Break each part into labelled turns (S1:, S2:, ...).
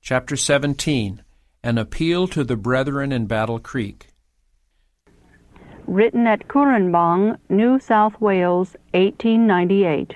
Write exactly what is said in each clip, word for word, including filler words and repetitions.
S1: Chapter seventeen. An Appeal to the Brethren in Battle Creek.
S2: Written at Currambong, New South Wales, eighteen ninety-eight.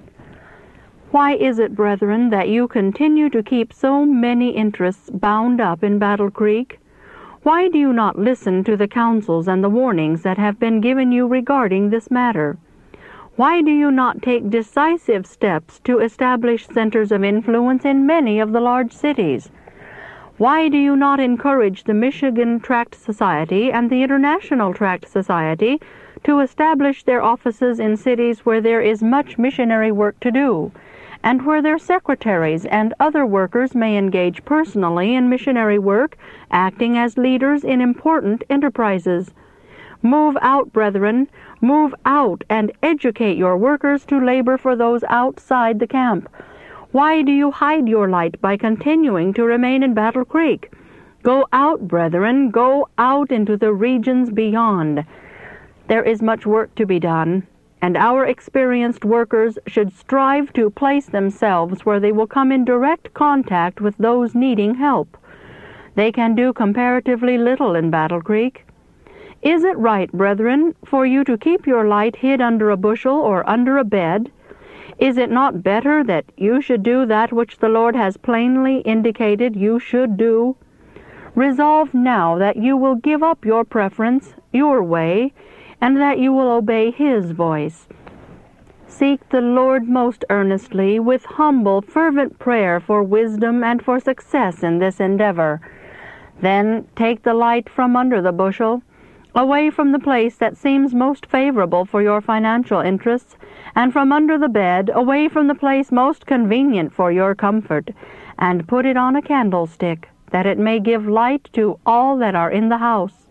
S2: Why is it, brethren, that you continue to keep so many interests bound up in Battle Creek? Why do you not listen to the counsels and the warnings that have been given you regarding this matter? Why do you not take decisive steps to establish centers of influence in many of the large cities? Why do you not encourage the Michigan Tract Society and the International Tract Society to establish their offices in cities where there is much missionary work to do, and where their secretaries and other workers may engage personally in missionary work, acting as leaders in important enterprises? Move out, brethren, move out and educate your workers to labor for those outside the camp. Why do you hide your light by continuing to remain in Battle Creek? Go out, brethren, go out into the regions beyond. There is much work to be done, and our experienced workers should strive to place themselves where they will come in direct contact with those needing help. They can do comparatively little in Battle Creek. Is it right, brethren, for you to keep your light hid under a bushel or under a bed? Is it not better that you should do that which the Lord has plainly indicated you should do? Resolve now that you will give up your preference, your way, and that you will obey His voice. Seek the Lord most earnestly with humble, fervent prayer for wisdom and for success in this endeavor. Then take the light from under the bushel, away from the place that seems most favorable for your financial interests, and from under the bed, away from the place most convenient for your comfort, and put it on a candlestick, that it may give light to all that are in the house.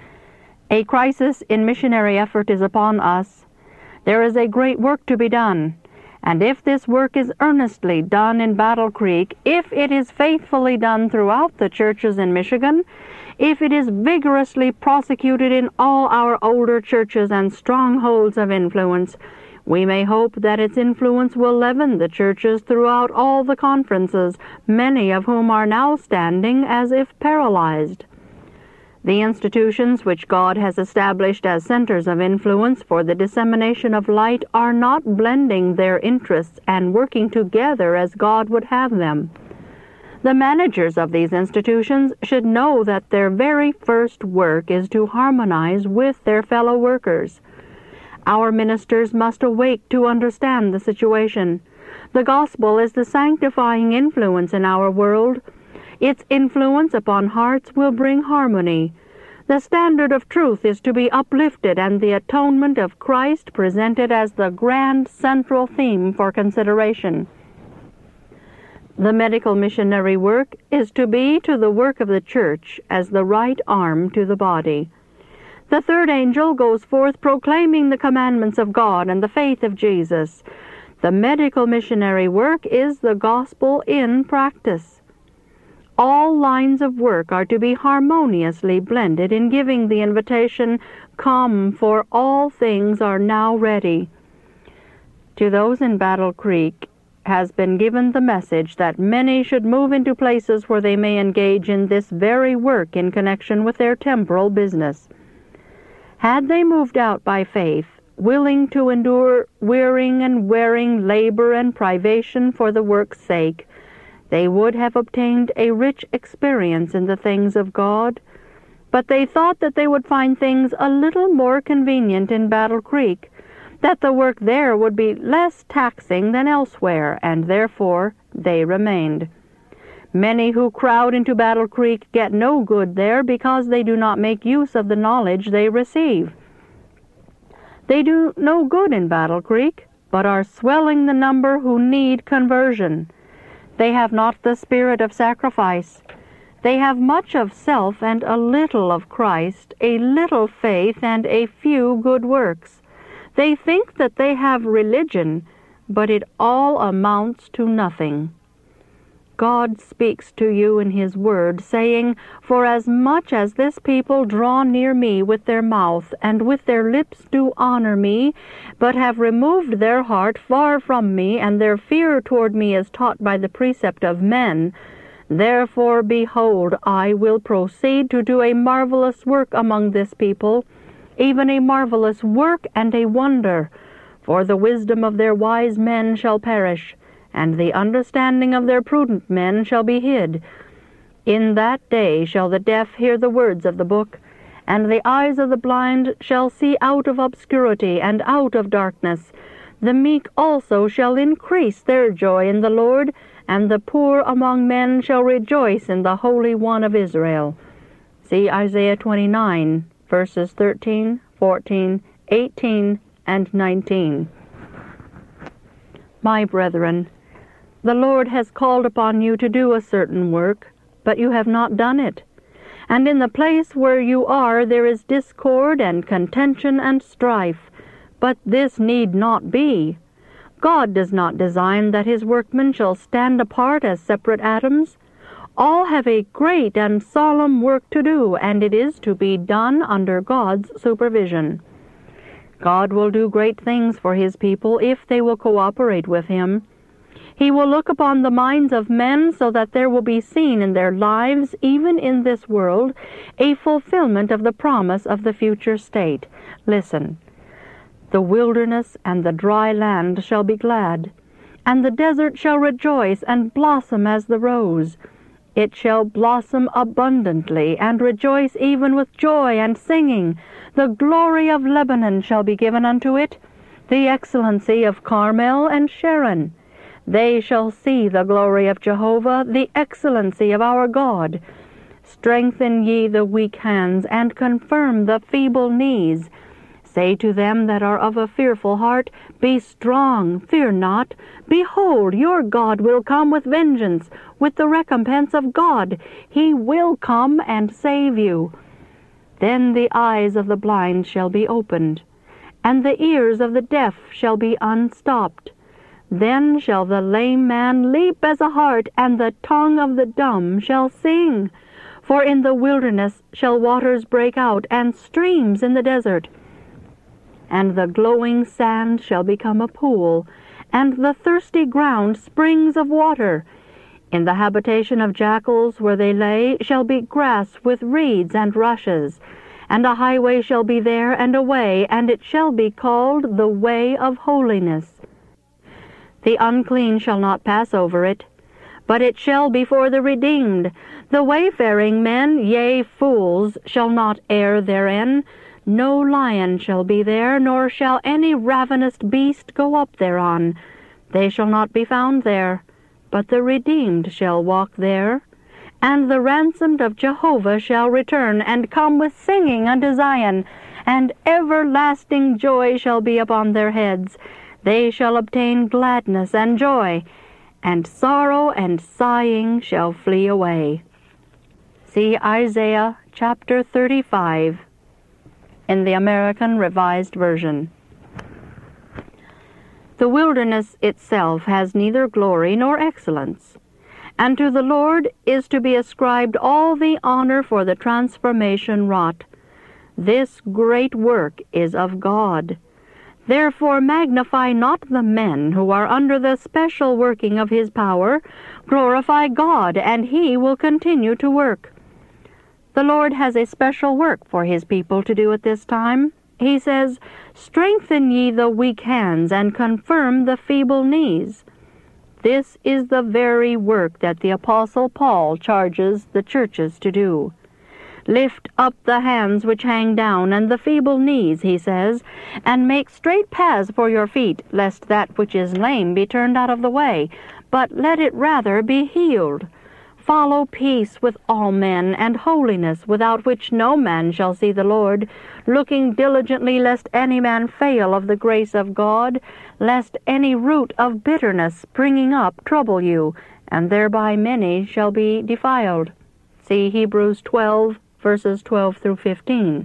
S2: A crisis in missionary effort is upon us. There is a great work to be done, and if this work is earnestly done in Battle Creek, if it is faithfully done throughout the churches in Michigan, if it is vigorously prosecuted in all our older churches and strongholds of influence, we may hope that its influence will leaven the churches throughout all the conferences, many of whom are now standing as if paralyzed. The institutions which God has established as centers of influence for the dissemination of light are not blending their interests and working together as God would have them. The managers of these institutions should know that their very first work is to harmonize with their fellow workers. Our ministers must awake to understand the situation. The gospel is the sanctifying influence in our world. Its influence upon hearts will bring harmony. The standard of truth is to be uplifted and the atonement of Christ presented as the grand central theme for consideration. The medical missionary work is to be to the work of the church as the right arm to the body. The third angel goes forth proclaiming the commandments of God and the faith of Jesus. The medical missionary work is the gospel in practice. All lines of work are to be harmoniously blended in giving the invitation, "Come, for all things are now ready." To those in Battle Creek has been given the message that many should move into places where they may engage in this very work in connection with their temporal business. Had they moved out by faith, willing to endure wearing and wearing labor and privation for the work's sake, they would have obtained a rich experience in the things of God. But they thought that they would find things a little more convenient in Battle Creek, that the work there would be less taxing than elsewhere, and therefore they remained. Many who crowd into Battle Creek get no good there because they do not make use of the knowledge they receive. They do no good in Battle Creek, but are swelling the number who need conversion. They have not the spirit of sacrifice. They have much of self and a little of Christ, a little faith and a few good works. They think that they have religion, but it all amounts to nothing. God speaks to you in His word, saying, "For as much as this people draw near me with their mouth, and with their lips do honor me, but have removed their heart far from me, and their fear toward me is taught by the precept of men, Therefore, behold, I will proceed to do a marvelous work among this people, even a marvelous work and a wonder. For the wisdom of their wise men shall perish, and the understanding of their prudent men shall be hid. In that day shall the deaf hear the words of the book, and the eyes of the blind shall see out of obscurity and out of darkness. The meek also shall increase their joy in the Lord, and the poor among men shall rejoice in the Holy One of Israel. See Isaiah twenty-nine, verses thirteen, fourteen, eighteen, and nineteen. My brethren, the Lord has called upon you to do a certain work, but you have not done it. And in the place where you are there is discord and contention and strife. But this need not be. God does not design that his workmen shall stand apart as separate atoms. All have a great and solemn work to do, and it is to be done under God's supervision. God will do great things for his people if they will cooperate with him. He will look upon the minds of men so that there will be seen in their lives, even in this world, a fulfillment of the promise of the future state. Listen. The wilderness and the dry land shall be glad, and the desert shall rejoice and blossom as the rose. It shall blossom abundantly, and rejoice even with joy and singing. The glory of Lebanon shall be given unto it, the excellency of Carmel and Sharon. They shall see the glory of Jehovah, the excellency of our God. Strengthen ye the weak hands, and confirm the feeble knees. Say to them that are of a fearful heart, Be strong, fear not. Behold, your God will come with vengeance, with the recompense of God. He will come and save you. Then the eyes of the blind shall be opened, and the ears of the deaf shall be unstopped. Then shall the lame man leap as a hart, and the tongue of the dumb shall sing. For in the wilderness shall waters break out, and streams in the desert. And the glowing sand shall become a pool, and the thirsty ground springs of water. In the habitation of jackals where they lay shall be grass with reeds and rushes. And a highway shall be there, and a way, and it shall be called the way of holiness. The unclean shall not pass over it, but it shall be for the redeemed. The wayfaring men, yea, fools, shall not err therein. No lion shall be there, nor shall any ravenous beast go up thereon. They shall not be found there, but the redeemed shall walk there. And the ransomed of Jehovah shall return, and come with singing unto Zion, and everlasting joy shall be upon their heads. They shall obtain gladness and joy, and sorrow and sighing shall flee away. See Isaiah chapter thirty-five. In the American Revised Version. The wilderness itself has neither glory nor excellence, and to the Lord is to be ascribed all the honor for the transformation wrought. This great work is of God. Therefore magnify not the men who are under the special working of his power. Glorify God, and he will continue to work. The Lord has a special work for his people to do at this time. He says, Strengthen ye the weak hands, and confirm the feeble knees. This is the very work that the Apostle Paul charges the churches to do. Lift up the hands which hang down, and the feeble knees, he says, and make straight paths for your feet, lest that which is lame be turned out of the way, but let it rather be healed. Follow peace with all men, and holiness, without which no man shall see the Lord, looking diligently lest any man fail of the grace of God, lest any root of bitterness springing up trouble you, and thereby many shall be defiled. See Hebrews twelve, verses twelve through fifteen.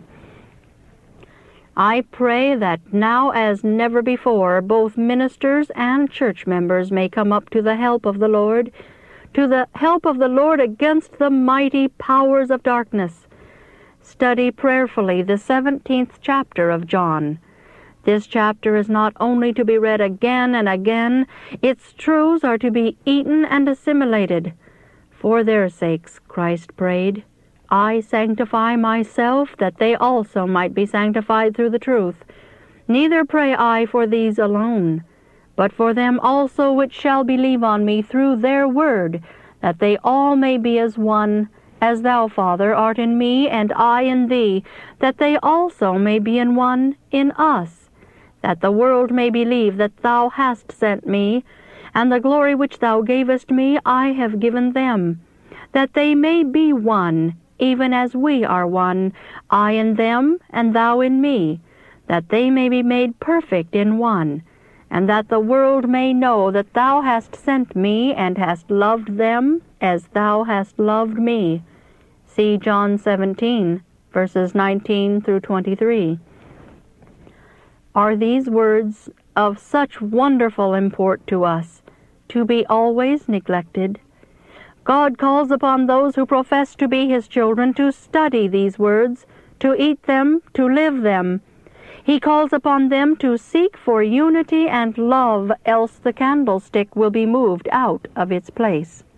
S2: I pray that now as never before both ministers and church members may come up to the help of the Lord, to the help of the Lord against the mighty powers of darkness. Study prayerfully the seventeenth chapter of John. This chapter is not only to be read again and again, its truths are to be eaten and assimilated. For their sakes Christ prayed, I sanctify myself, that they also might be sanctified through the truth. Neither pray I for these alone, but for them also which shall believe on me through their word, that they all may be as one, as thou, Father, art in me, and I in thee, that they also may be in one in us, that the world may believe that thou hast sent me, and the glory which thou gavest me I have given them, that they may be one, even as we are one, I in them, and thou in me, that they may be made perfect in one, and that the world may know that thou hast sent me, and hast loved them as thou hast loved me. See John seventeen, verses nineteen through twenty-three. Are these words of such wonderful import to us, to be always neglected? God calls upon those who profess to be his children to study these words, to eat them, to live them. He calls upon them to seek for unity and love, else the candlestick will be moved out of its place.